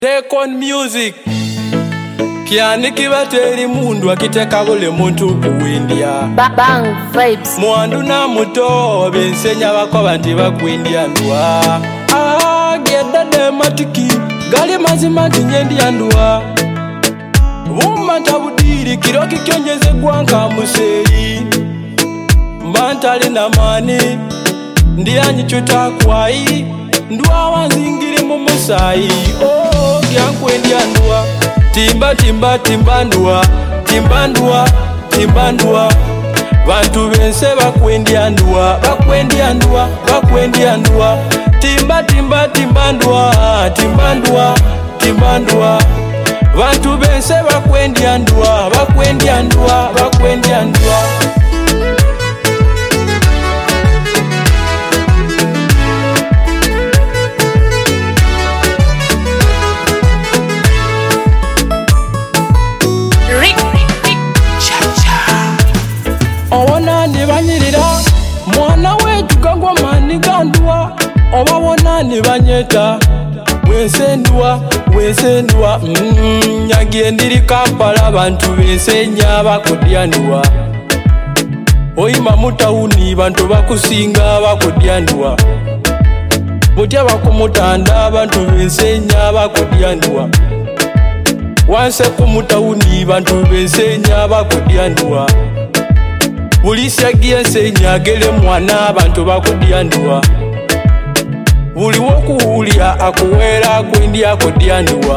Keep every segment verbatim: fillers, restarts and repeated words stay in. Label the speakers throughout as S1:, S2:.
S1: Take on music. Kiani kibateri mundu akiteka bule muntu kuwindia.
S2: Bang vibes.
S1: Mwandu na muto bensenya bako banti bakwindia ndwa. Ah geda de matiki gali mazima tinyendi andwa. Umanta budiri kiroki kyonyeze gwanka museri. Mantali na mani ndiyanyi chuta kwai. Ndwa wanzingiri mumusai. Oh yankwendi andwa. Timba timba timba ndwa. Timba ndwa. Timba ndwa. Bantu bense bakwendi andwa. Bakwendi andwa. Bakwendi andwa. Timba timba timba ndwa. Timba ndwa. Timba ndwa. Bantu bense bakwendi andwa. Bakwendi andwa. Bakwendi andwa. Owona nibanyirira mwana wetu kangwa mani gandwa. Obawona nibanyeta wesendwa wesendwa. mm, Nyagiye ndiri Kampala bantu besenya bakudyanduwa. Oyima mutawuni bantu bakusinga bakudyanduwa. Butya bakumutanda bantu besenya bakudyanduwa. Wanse kumutawuni bantu besenya bakudyanduwa. Bulisi agiye nsenya agere mwana abantu bakudyanduwa. Buli wokuwulya akuwera akwendya kudyanduwa.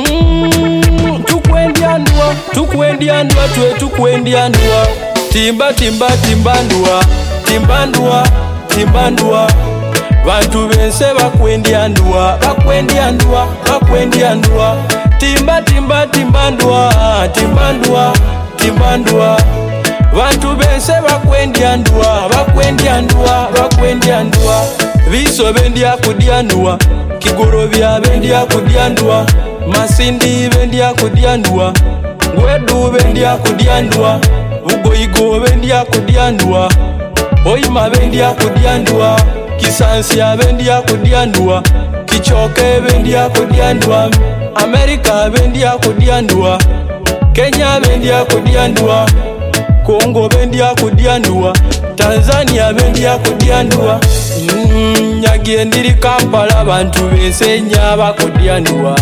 S1: mm, Tukwendyanduwa, tukwendyanduwa, twe tukwendyanduwa. Timba timba timbandwa, timbandwa, timbandwa. Bantu bense bakwendyanduwa, bakwendyanduwa, bakwendyanduwa. Timba timba timbandwa, timbandwa, timbandwa. Bantu bense bakwendyanduwa, bakwendyanduwa, bakwendyanduwa. Biso bendya kudyanduwa, Kigorobya bendya kudyanduwa, Masindi bendya kudyanduwa, Gwedu bendya kudyanduwa, Bugoyigo bendya kudyanduwa, Oyima bendya kudyanduwa, Kisansya bendya kudyanduwa, Kichoke bendya kudyanduwa, Amerika bendya kudyanduwa, Kenya bendya kudyanduwa, Kongo bendya kudyanduwa, Tanzania bendya kudyanduwa. mm, Nyagiye ndiri Kampala bantu besenya bakudyanduwa.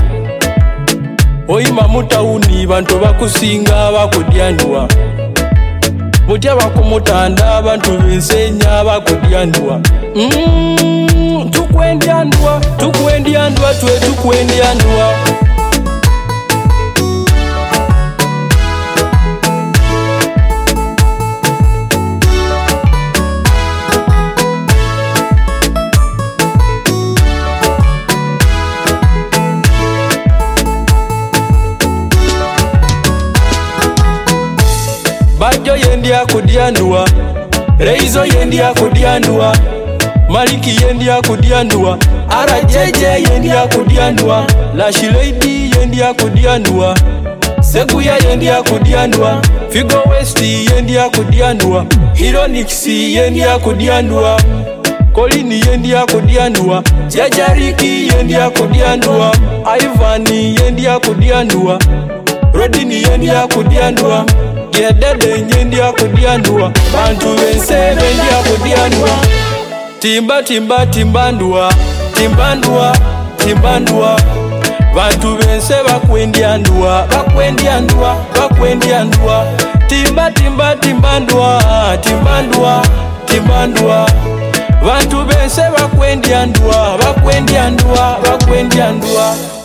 S1: Oyima mutawuni bantu bakusinga bakudyanduwa. Butya bakumutanda bantu besenya bakudyanduwa. mm, Tukwendyanduwa, tukwendyanduwa, twe tukwendyanduwa. Bajo yendya kudyanduwa, Reizo yendya kudyanduwa, Maliki yendya kudyanduwa, R J J yendya kudyanduwa, Lash Lady yendya kudyanduwa, Seguya yendya kudyanduwa, Figo West yendya kudyanduwa, Ironix yendya kudyanduwa, Kolini yendya kudyanduwa, Jajariki yendya kudyanduwa, Ivan yendya kudyanduwa, Rodini yendya kudyanduwa, Gedede nyendya kudyanduwa. Bantu bense bendya kudyanduwa. Timba timba timbandwa, timbandwa, timbandwa. Bantu bense bakwendyanduwa, bakwendyanduwa, bakwendyanduwa. Timba timba timbandwa, timbandwa, timbandwa. Bantu bense bakwendyanduwa, bakwendyanduwa, bakwendyanduwa.